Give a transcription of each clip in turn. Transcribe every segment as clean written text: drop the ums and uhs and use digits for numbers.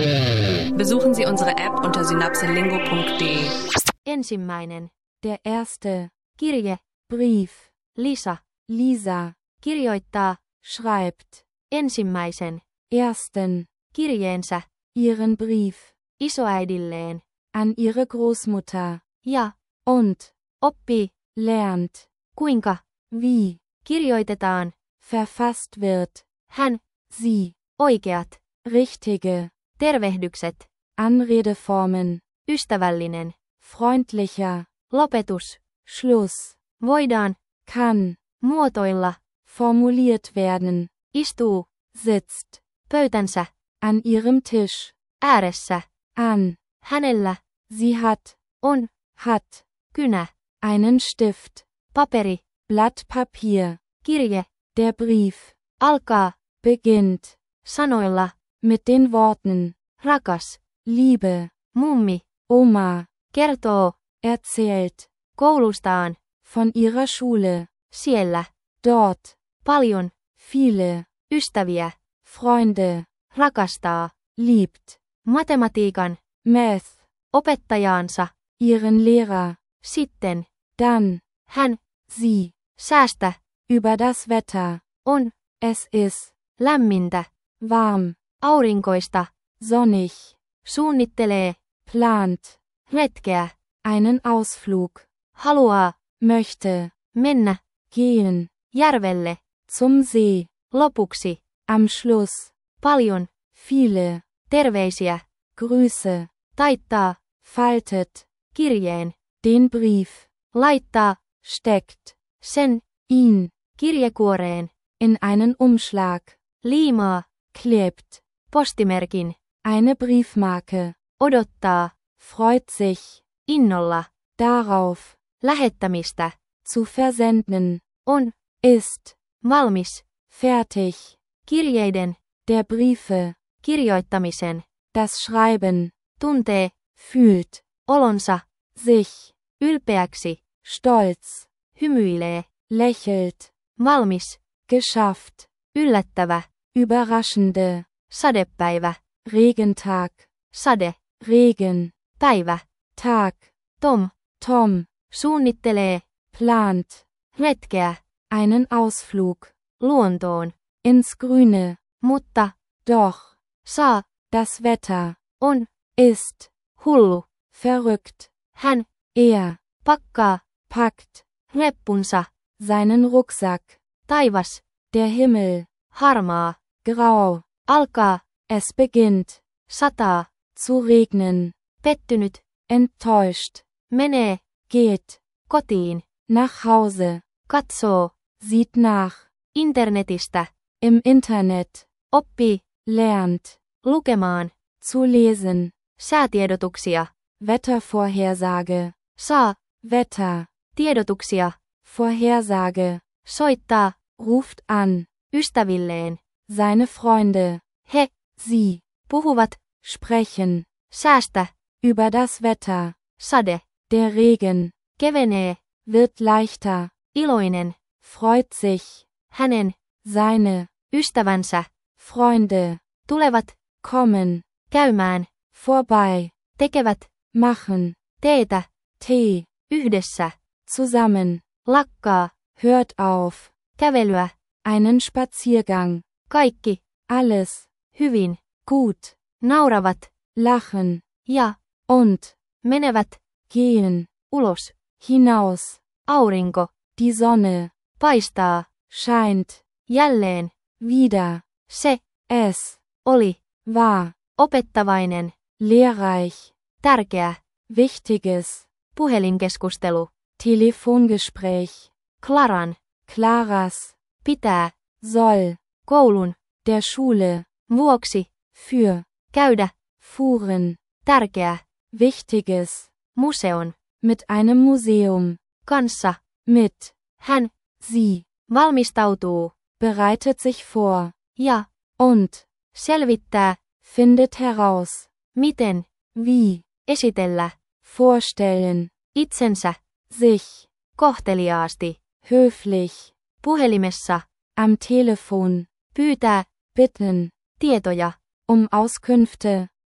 Besuchen Sie unsere App unter synapselingo.de. Ensimmäinen. Der erste. Kirje. Brief. Lisa. Lisa. Kirjoittaa. Schreibt. Ensimmäisen. Ersten. Kirjeensä. Ihren Brief. Isoäidilleen. An ihre Großmutter. Ja. Und. Oppii. Lernt. Kuinka. Wie. Kirjoitetaan. Verfasst wird. Hän. Sie. Oikeat. Richtige. Tervehdykset. Anredeformen. Ystävällinen. Freundlicher. Lopetus. Schluss. Voidaan. Kann. Muotoilla. Formuliert werden. Istuu. Sitzt. Pöytänsä. An ihrem Tisch. Ääressä. An. Hänellä. Sie hat. On. Hat. Kynä. Einen Stift. Paperi. Blatt Papier. Kirje. Der Brief. Alkaa. Beginnt. Sanoilla. Mit den Worten. Rakas. Liebe. Mummi. Oma. Kertoo. Erzählt. Koulustaan. Von ihrer Schule. Siellä. Dort. Paljon. Viele. Ystäviä. Freunde. Rakastaa. Liebt. Matematiikan. Math. Opettajaansa. Ihren Lehrer. Sitten. Dann. Hän. Sie. Säästä. Über das Wetter. On. Es ist. Lämmintä. Warm. Aurinkoista. Sonnig. Suunnittelee. Plant. Retkeä. Einen Ausflug. Haluaa. Möchte. Mennä. Gehen. Järvelle. Zum See. Lopuksi. Am Schluss. Paljon. Viele. Terveisiä. Grüße. Taittaa. Faltet. Kirjeen. Den Brief. Laittaa. Steckt. Sen. Ihn. Kirjekuoreen. In einen Umschlag. Liimaa. Klebt. Postimerkin. Eine Briefmarke. Odottaa. Freut sich. Innolla. Darauf. Lähettämistä. Zu versenden. On. Ist. Valmis. Fertig. Kirjeiden. Der Briefe. Kirjoittamisen. Das Schreiben. Tuntee. Fühlt. Olonsa. Sich. Ylpeäksi. Stolz. Hymyilee. Lächelt. Valmis. Geschafft. Yllättävä. Überraschende. Sadepäivä. Regentag. Sade. Regen. Päivä. Tag. Tom. Tom. Suunnittelee. Plant. Retkeä. Einen Ausflug. Luontoon. Ins Grüne. Mutta. Doch. Saa. Das Wetter. On. Ist. Hullu. Verrückt. Hän. Er. Pakkaa. Packt. Reppunsa. Seinen Rucksack. Taivas. Der Himmel. Harmaa. Grau. Alkaa. Es beginnt. Sataa. Zu regnen. Pettynyt. Enttäuscht. Menee. Geht. Kotiin. Nach Hause. Katsoo. Sieht nach. Internetistä. Im Internet. Oppii. Lernt. Lukemaan. Zu lesen. Säätiedotuksia. Wettervorhersage. Saa. Wetter. Tiedotuksia. Vorhersage. Soittaa. Ruft an. Ystävilleen. Seine Freunde. He. Sie. Puhuvat. Sprechen. Säästä. Über das Wetter. Sade. Der Regen. Kevenee. Wird leichter. Iloinen. Freut sich. Hänen. Seine. Ystävänsä. Freunde. Tulevat. Kommen. Käymään. Vorbei. Tekevät. Machen. Teetä. Tee. Yhdessä. Zusammen. Lakkaa. Hört auf. Kävelyä. Einen Spaziergang. Kaikki. Alles. Hyvin. Gut. Nauravat. Lachen. Ja. Und. Menevät. Gehen. Ulos. Hinaus. Aurinko. Die Sonne. Paistaa. Scheint. Jälleen. Wieder. Se. Es. Oli. War. Opettavainen. Lehrreich. Tärkeä. Wichtiges. Puhelinkeskustelu. Telefongespräch. Klaran. Claras. Pitää. Soll. Koulun. Der Schule. Vuoksi. Für. Käydä. Fuhren. Tärkeä. Wichtiges. Museon. Mit einem Museum. Kanssa. Mit. Hän. Sie. Valmistautuu. Bereitet sich vor. Ja. Und. Selvittää. Findet heraus. Miten. Wie. Esitellä. Vorstellen. Itsensä. Sich. Kohteliaasti. Höflich. Puhelimessa. Am Telefon. Pyytää. Bitten. Tietoja. Um Auskünfte.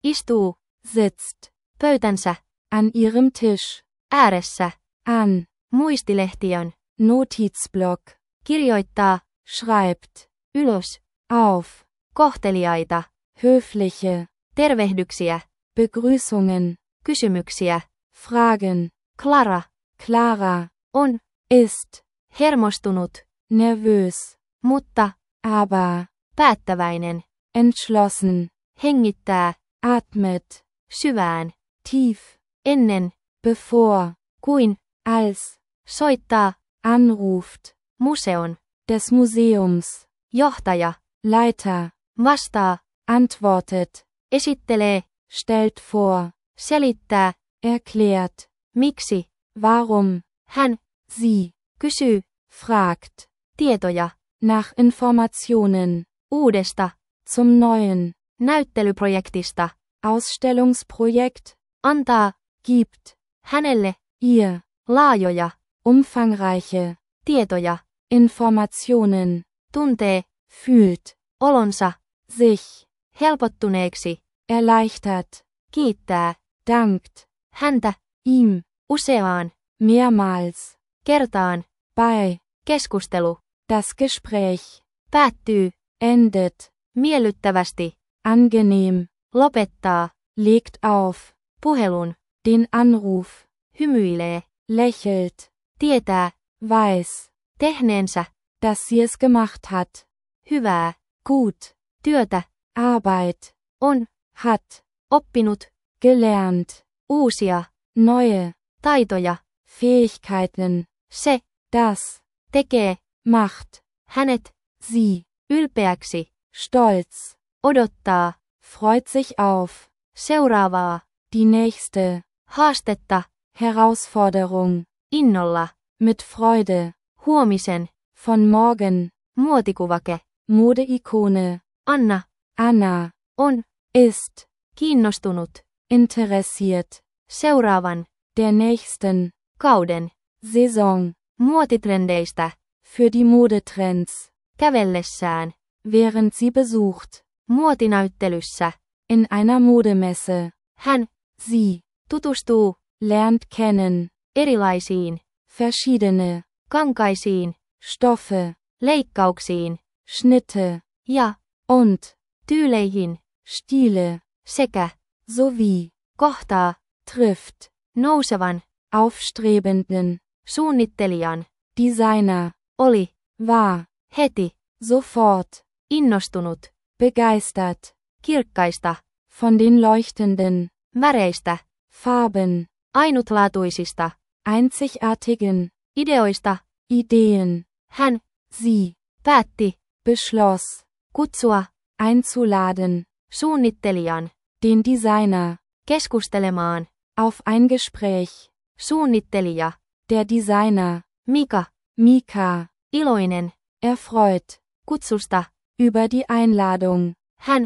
Istuu. sitzt, Pöytänsä. an ihrem Tisch, Ääressä. an, Muistilehtiön. Notizblock, Kirjoittaa. schreibt, Ylös. auf, Kohteliaita. höfliche, Tervehdyksiä. Begrüßungen, Kysymyksiä. Fragen, Clara. Clara, On. ist, Hermostunut. nervös, Mutta. aber, Päättäväinen. entschlossen, Hengittää. atmet, Syvään. tief, Ennen. bevor, Kuin. als, Soittaa. anruft, Museon. des Museums, Johtaja. Leiter, Vastaa. antwortet, Esittelee. stellt vor, Selittää. erklärt, Miksi. warum, Hän. sie, Kysyy. fragt, Tietoja. nach Informationen, Uudesta. zum neuen, Näyttelyprojektista. Ausstellungsprojekt, Antaa. gibt, Hänelle. ihr, Laajoja. umfangreiche, Tietoja. Informationen, Tuntee. fühlt, Olonsa. sich, Helpottuneeksi. erleichtert, Kiittää. dankt, Häntä. ihm, Useaan. mehrmals, Kertaan. bei, Keskustelu. das Gespräch, Päättyy. endet, Miellyttävästi. angenehm, Lopettaa. legt auf, Puhelun. den Anruf, Hymyilee. lächelt, Tietää. weiß, Tehneensä. dass sie es gemacht hat, Hyvää. gut, Työtä. Arbeit, On. hat, Oppinut. gelernt, Uusia. neue, Taitoja. Fähigkeiten, Se. das, Tekee. macht, Hänet. sie, Ylpeäksi. stolz, Odottaa. freut sich auf, Seuraavaa. die nächste, Haastetta. Herausforderung, Innolla. mit Freude, Huomisen. von morgen, Muotikuvake. Modeikone, Anna. Anna, On. ist, Kiinnostunut. interessiert, Seuraavan. der nächsten, Kauden. Saison, Muotitrendeistä. für die Modetrends, Kävellessään. während sie besucht, Muotinäyttelyssä. in einer Modemesse, Hän. sie, Tutustuu. lernt kennen, Erilaisiin. verschiedene, Kankaisiin. Stoffe, Leikkauksiin. Schnitte, Ja. und, Tyyleihin. Stile, Sekä. sowie, Kohtaa. trifft, Nousevan. aufstrebenden, Suunnittelijan. Designer, Oli. war, Heti. sofort, Innostunut. begeistert, Kirkkaista. von den leuchtenden, Väreistä. Farben, Ainutlaatuisista. einzigartigen, Ideoista. Ideen, Hän. sie, Päätti. beschloss, Kutsua. einzuladen, Suunnittelijan. den Designer, Keskustelemaan. auf ein Gespräch, Suunnittelija. der Designer, Mika. Mika, Iloinen. erfreut, Kutsusta. über die Einladung, Hän.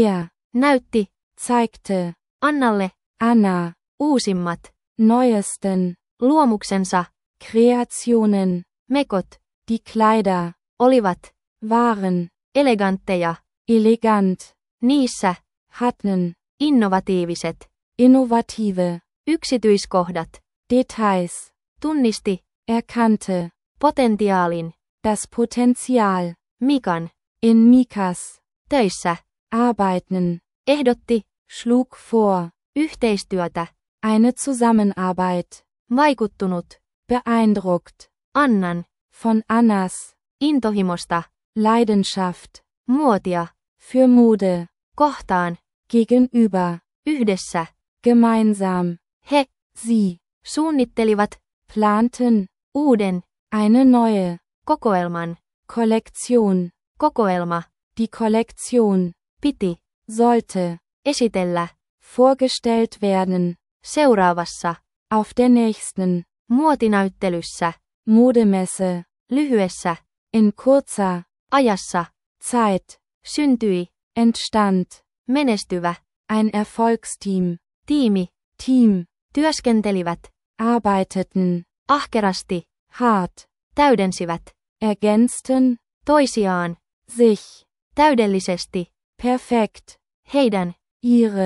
näytti, Zeigte. Annalle. Anna, Uusimmat. neuesten, Luomuksensa. Kreationen, Mekot. die Kleider, Olivat. waren, Elegantteja. elegant, Niissä. hatten, Innovatiiviset. innovative, Yksityiskohdat. Details, Tunnisti. erkannte, Potentiaalin. das Potenzial, Mikan. in Mikas, Töissä. arbeiten, Ehdotti. schlug vor, Yhteistyötä. eine Zusammenarbeit, Vaikuttunut. beeindruckt, Annan. von Annas, Intohimosta. Leidenschaft, Muotia. für Mode, Kohtaan. gegenüber, Yhdessä. gemeinsam, He. sie, Suunnittelivat. planten, Uuden. eine neue, Kokoelman. Kollektion, Kokoelma. die Kollektion, Piti. sollte, Esitellä. vorgestellt werden, Seuraavassa. auf der nächsten, Muotinäyttelyssä. Modemesse, Lyhyessä. in kurzer, Ajassa. Zeit, Syntyi. entstand, Menestyvä. ein Erfolgsteam, Tiimi. Team, Työskentelivät. arbeiteten, Ahkerasti. hart, Täydensivät. ergänzten, Toisiaan. sich, Täydellisesti. perfekt, Heidän. ihre,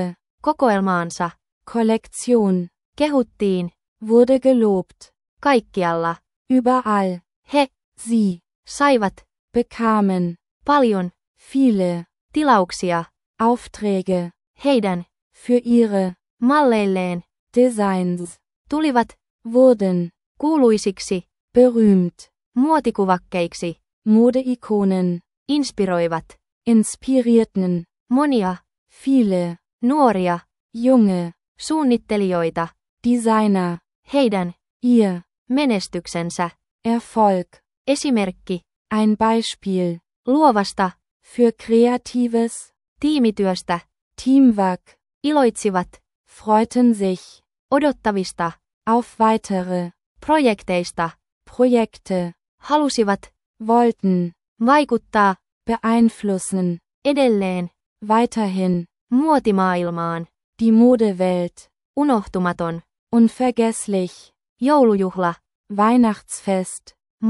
kokoelmaansa. Kollektion, Kehuttiin, wurde gelobt, kaikkialla. überall, He, sie, saivat, bekamen, paljon, viele, tilauksia, Aufträge, heidän, für ihre, malleilleen, Designs, tulivat, wurden, kuuluisiksi, berühmt, muotikuvakkeiksi, Modeikonen, inspiroivat, inspirierten, monia, viele, nuoria, junge, suunnittelijoita, Designer, heidän, ihr, menestyksensä, Erfolg, esimerkki, ein Beispiel, luovasta, für kreatives, tiimityöstä, Teamwork, iloitsivat, freuten sich, odottavista, auf weitere, projekteista, Projekte, halusivat, wollten, vaikuttaa, beeinflussen, edelleen, weiterhin, muotimaailmaan, die Modewelt, unohtumaton, unvergesslich, joulujuhla, Weihnachtsfest,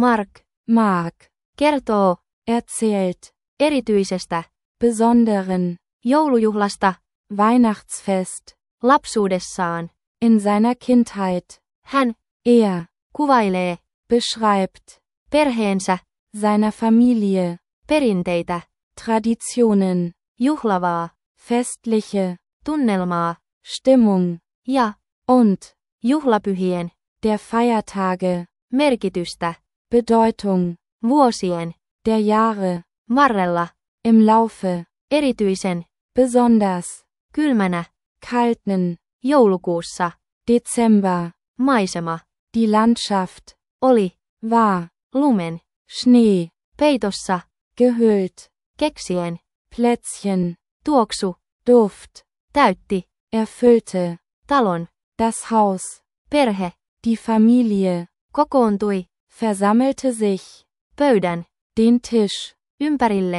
Mark, kertoo, erzählt, erityisestä, besonderen, joulujuhlasta, Weihnachtsfest, lapsuudessaan, in seiner Kindheit, hän, kuvailee, beschreibt, perheensä, seiner Familie, perinteitä, Traditionen, juhlavaa, festliche, tunnelmaa, Stimmung, ja, und, juhlapyhien, der Feiertage, merkitystä, Bedeutung, vuosien, der Jahre, varrella, im Laufe, erityisen, besonders, kylmänä, kalten, joulukuussa, Dezember, maisema, die Landschaft, oli, war, lumen, Schnee, peitossa, gehüllt, keksien, Plätzchen, tuoksu, Duft, täytti, erfüllte, talon, das Haus, perhe, die Familie, kokoontui, versammelte sich, pöydän, den Tisch, ympärille,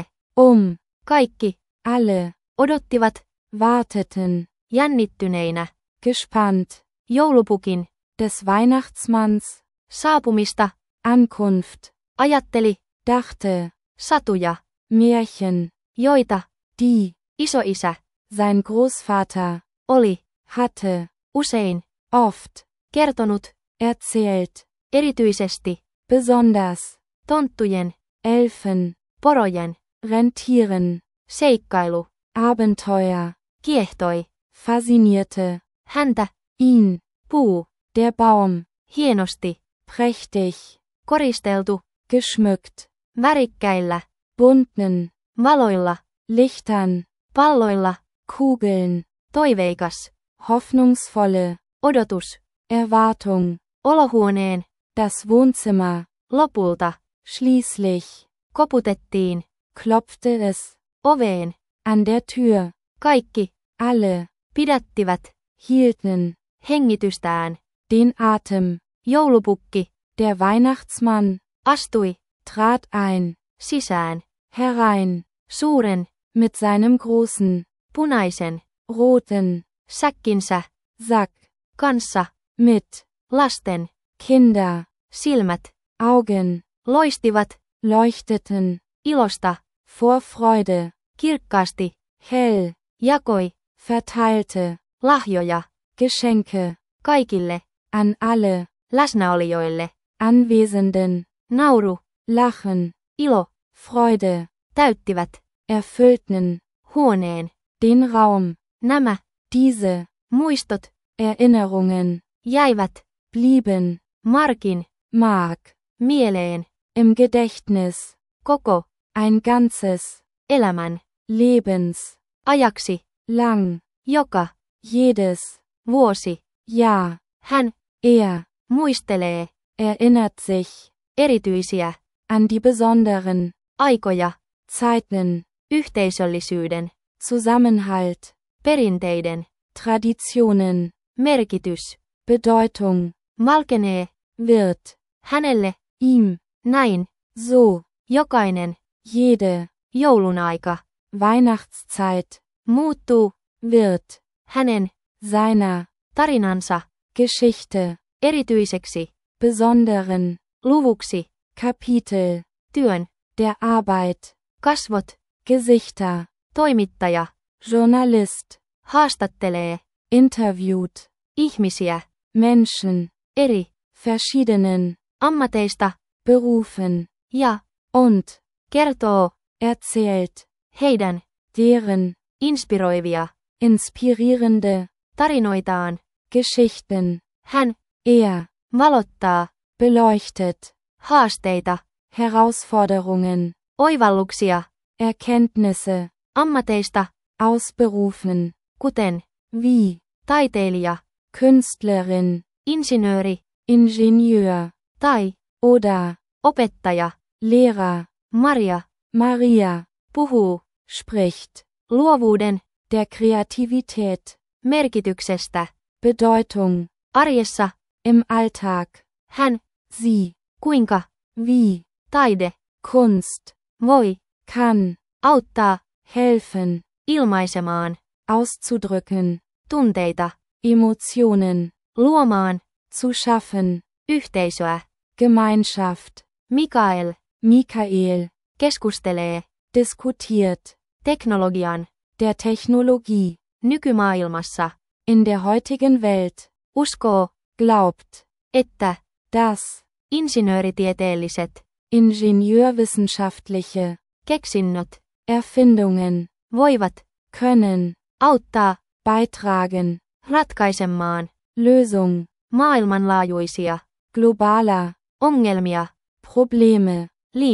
kaikki, alle, odottivat, warteten, jännittyneinä, gespannt, joulupukin, des Weihnachtsmanns, saapumista, Ankunft, ajatteli, dachte, satuja, Märchen, joita, die, isoisä, sein Großvater, oli, hatte, usein, oft, kertonut, erzählt, erityisesti, besonders, tonttujen, Elfen, porojen, Rentieren, seikkailu, Abenteuer, kiehtoi, faszinierte, häntä, ihn, puu, der Baum, hienosti, prächtig, koristeltu, geschmückt, värikkäillä, bunten, valoilla, Lichtern, palloilla, Kugeln, toiveikas, hoffnungsvolle, odotus, Erwartung, olohuoneen, das Wohnzimmer, lopulta, schließlich, koputettiin, klopfte es, oveen, an der Tür, kaikki, alle, pidättivät, hielten, hengitystään, den Atem, joulupukki, der Weihnachtsmann, astui, trat ein, sisään, herein, suuren, mit seinem großen, punaisen, roten, säkkinsä, Sack, kanssa, mit, lasten, Kinder, silmät, Augen, loistivat, leuchteten, ilosta, vor Freude, kirkkaasti, hell, jakoi, verteilte, lahjoja, Geschenke, kaikille, an alle, läsnäolijoille, Anwesenden, nauru, Lachen, ilo, Freude, täyttivät, erfüllten, huoneen, den Raum, nämä, diese, muistot, Erinnerungen, jäivät, blieben, Markin, Mark, mieleen, im Gedächtnis, koko, ein ganzes, elämän, Lebens, ajaksi, lang, joka, jedes, vuosi, Jahr, hän, muistelee, erinnert sich, erityisiä, an die besonderen, aikoja, Zeiten, yhteisöllisyyden, Zusammenhalt, perinteiden, Traditionen, merkitys, Bedeutung, valkenee, wird, hänelle, ihm, näin, so, jokainen, jede, joulun aika, Weihnachtszeit, muuttuu, wird, hänen, seiner, tarinansa, Geschichte, erityiseksi, besonderen, luvuksi, Kapitel, työn, der Arbeit, kasvot, Gesichter, toimittaja, Journalist, haastattelee, interviewt, ihmisiä, Menschen, eri, verschiedenen, ammateista, Berufen, ja, und, kertoo, erzählt, heidän, deren, inspiroivia, inspirierende, tarinoitaan, Geschichten, hän, valottaa, beleuchtet, haasteita, Herausforderungen, oivalluksia, Erkenntnisse, ammateista, ausberufen, kuten, wie, taiteilija, Künstlerin, insinööri, Ingenieur, tai, oder, opettaja, Lehrer, Maria, puhuu, spricht, luovuuden, der Kreativität, merkityksestä, Bedeutung, arjessa, im Alltag, hän, sie, kuinka, wie, taide, Kunst, voi, kann, auttaa, helfen, ilmaisemaan, auszudrücken, tunteita, Emotionen, luomaan, zu schaffen, yhteisöä. Gemeinschaft, Michael, keskustelee, diskutiert, teknologian, der Technologie, nykymaailmassa, in der heutigen Welt, uskoo, glaubt, että, dass, insinööritieteelliset, Ingenieurwissenschaftliche, keksinnöt, Erfindungen, voivat, können, auttaa, beitragen, ratkaisemaan, Lösung, maailmanlaajuisia, globaler, ongelmia, Probleme,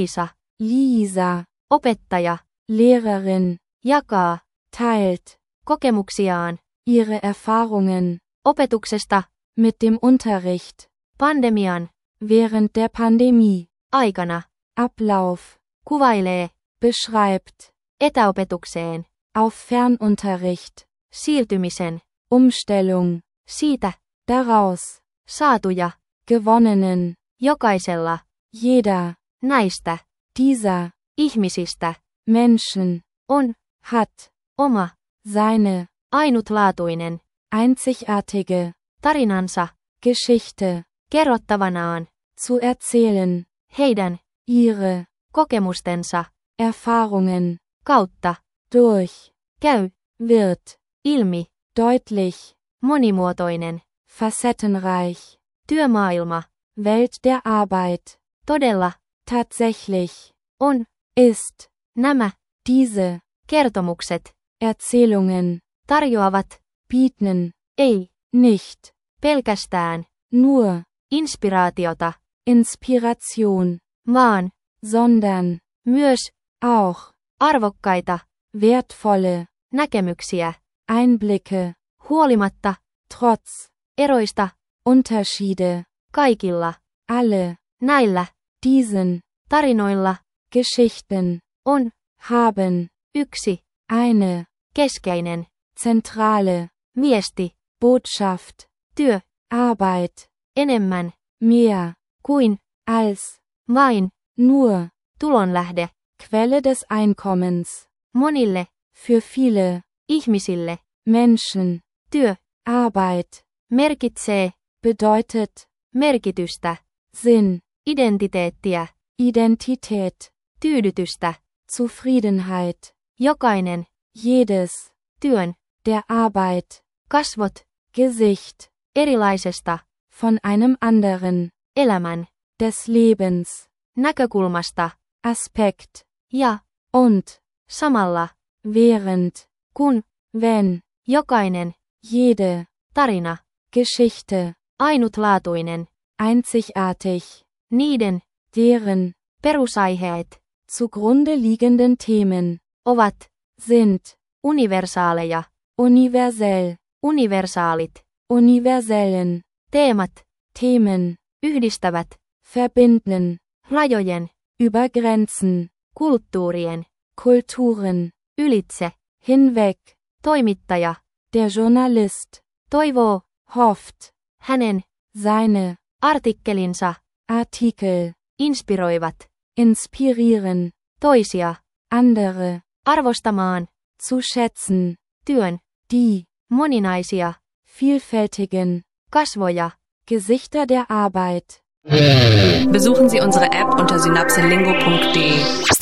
Liisa, opettaja, Lehrerin, jakaa, teilt, kokemuksiaan, ihre Erfahrungen, opetuksesta, mit dem Unterricht, pandemian, während der Pandemie, aikana, Ablauf, kuvailee, beschreibt, etäopetukseen, auf Fernunterricht, siirtymisen, Umstellung, siitä, daraus, saatuja, gewonnenen, jokaisella, jeder, näistä, dieser, ihmisistä, Menschen, on, hat, oma, seine, ainutlaatuinen, einzigartige, tarinansa, Geschichte, kerrottavanaan, zu erzählen, heidän, ihre, kokemustensa, Erfahrungen, kautta, durch, käy, wird, ilmi, deutlich, monimuotoinen, facettenreich, työmaailma, Welt der Arbeit, todella, tatsächlich, on, ist, nämä, diese, kertomukset, Erzählungen, tarjoavat, bieten, ei, nicht, pelkästään, nur, inspiraatiota, Inspiration, vaan, sondern, myös, auch, arvokkaita, wertvolle, näkemyksiä, Einblicke, huolimatta, trotz, eroista, Unterschiede, kaikilla, alle, näillä, diesen, tarinoilla, Geschichten, on, haben, yksi, eine, keskeinen, zentrale, viesti, Botschaft, työ, Arbeit, enemmän, mehr, kuin, als, vain, nur, tulonlähde, Quelle des Einkommens, monille, für viele, ihmisille, Menschen, työ, Arbeit, merkitsee, bedeutet, merkitystä, Sinn, identiteettiä, Identität, tyydytystä, Zufriedenheit, jokainen, jedes, työn, der Arbeit, kasvot, Gesicht, erilaisesta, von einem anderen, elämän, des Lebens, näkökulmasta, Aspekt, ja, und, samalla, während, kun, wenn, jokainen, jede, tarina, Geschichte, ainutlaatuinen, einzigartig, niiden, deren, perusaiheet, zugrunde liegenden Themen, ovat, sind, universaaleja, universell, universaalit, universellen, teemat, Themen, yhdistävät, verbinden, rajojen, über Grenzen, kulttuurien, Kulturen, ylitse, hinweg, toimittaja, der Journalist, toivoo, hofft, hänen, seine, artikkelinsa, Artikel, inspiroivat, inspirieren, toisia, andere, arvostamaan, zu schätzen, työn, die, moninaisia, vielfältigen, kasvoja. Gesichter der Arbeit. Besuchen Sie unsere App unter synapselingo.de.